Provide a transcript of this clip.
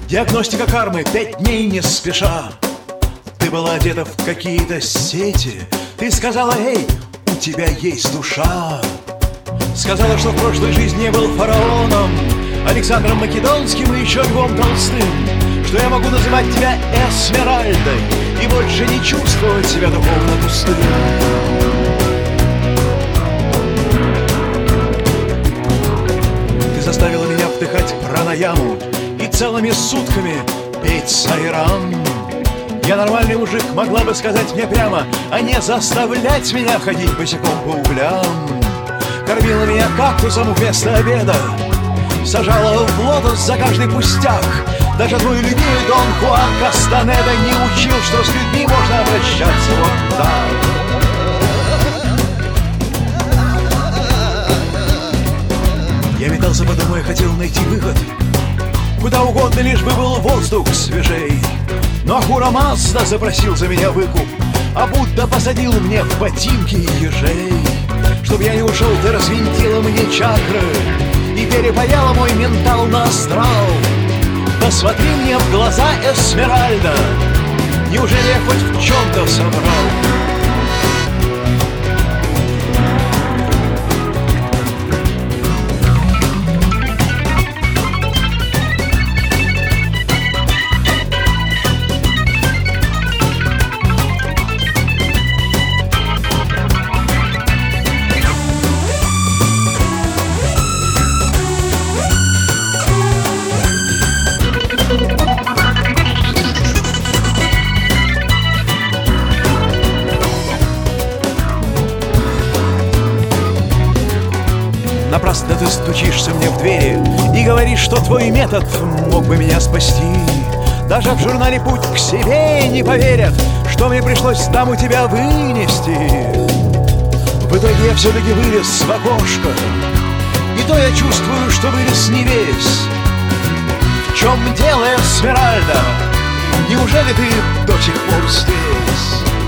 Диагностика кармы 5 дней не спеша. Ты была одета в какие-то сети. Ты сказала: эй, у тебя есть душа. Сказала, что в прошлой жизни я был фараоном, Александром Македонским и еще Львом Толстым, что я могу называть тебя Эсмеральдой и больше не чувствовать себя духовно пустым. Ты заставила меня вдыхать пранаяму и целыми сутками петь сайрам. Я нормальный мужик, могла бы сказать мне прямо, а не заставлять меня ходить босиком по углям. Кормила меня кактусом вместо обеда, сажала в лотос за каждый пустяк. Даже твой любимый Дон Хуан Кастанеда не учил, что с людьми можно обращаться вот так. Я метался по дому и хотел найти выход куда угодно, лишь бы был воздух свежей. Но Ахура Мазда запросил за меня выкуп, а Будда посадил мне в ботинки ежей. Чтоб я не ушел, ты развинтила мне чакры и перепаяла мой ментал на астрал. Посмотри мне в глаза, Эсмеральда, неужели я хоть в чем-то соврал? Напрасно ты стучишься мне в двери и говоришь, что твой метод мог бы меня спасти. Даже в журнале «Путь к себе» не поверят, что мне пришлось там у тебя вынести. В итоге я все-таки вылез в окошко, и то я чувствую, что вылез не весь. В чем дело, Эсмеральда? Неужели ты до сих пор здесь?